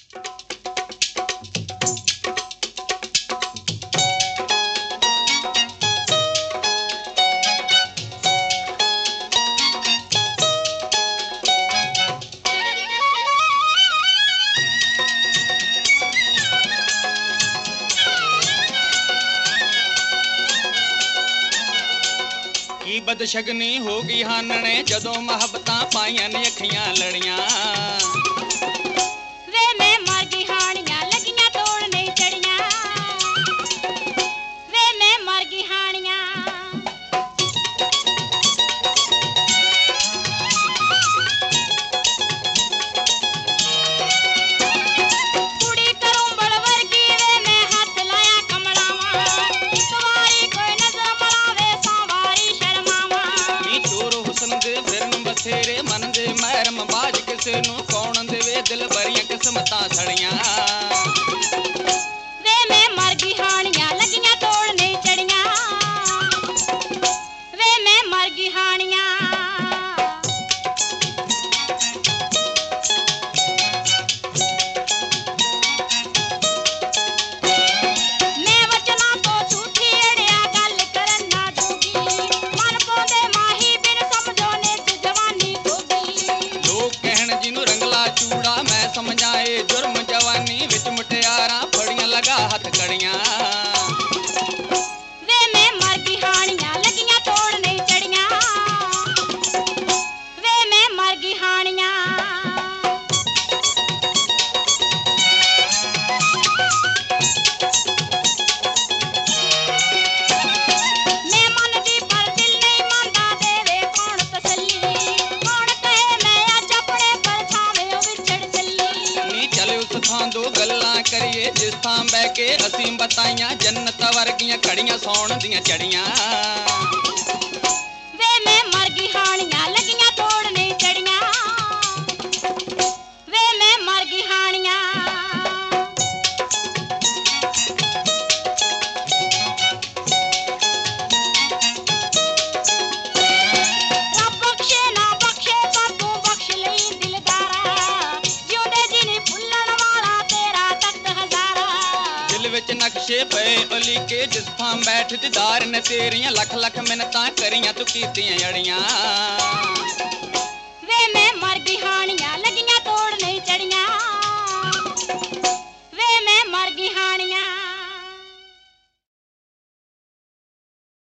बदशगनी होगी हानने जदों मोहब्बतां पाइयां ने अखियां लड़ियां वे मैं मर गई हानियां लगियां तोड़ नहीं चढ़ियां वे मैं मर गई हानियां कुड़ी करूं बड़ वर्गी वे मैं हाथ लाया कमलावा एक वारी कोई नजर मलावे सांवारी बथेरे मन दे महरम बाज किसे नू कौन देवे दिल भरियां किस्मतां सड़ियां वे मैं मर गई हानियां लगियां तोड़ नहीं चढ़ियां वे मैं मर गई हानियां मैं वचना तो झूठी अड़िया गल करन ना दूंगी मन पोंदे माही बिन समझो ने चूड़ा मैं समझाए जुर्म जवानी विच मुटियारा फड़ियां लगा हथ कड़ियां वे मैं मर गई हानियां लगियां तोड़ नहीं चढ़ियां वे मैं मर गई हानियां मैं मन दी पर दिल नहीं मांदा देवे कौन तसल्ली कौन कहे मैं अज अपने परछावे विछड़ चली चल उस थां दो गल्लां करिए जिस थां बह के असीं बताइयां जन्नत वर्गियां खड़ियां सौण दियां चढ़ियां वे मैं मर गई हानियां लगियां तोड़ नहीं चढ़ियां वे मैं मर गई हानियां रब बख्शे ना बख्शे पर तू बख्श लई दिलदारा जिउंदे जी नी भुल्लण वाला तेरा तख्त हजारा दिल विच नक्शे पे अली के जिस थां बैठ दीदार ने तेरियां लख लख मिन्नतां करियां तू कीतियां अड़ियां वे मैं मर गई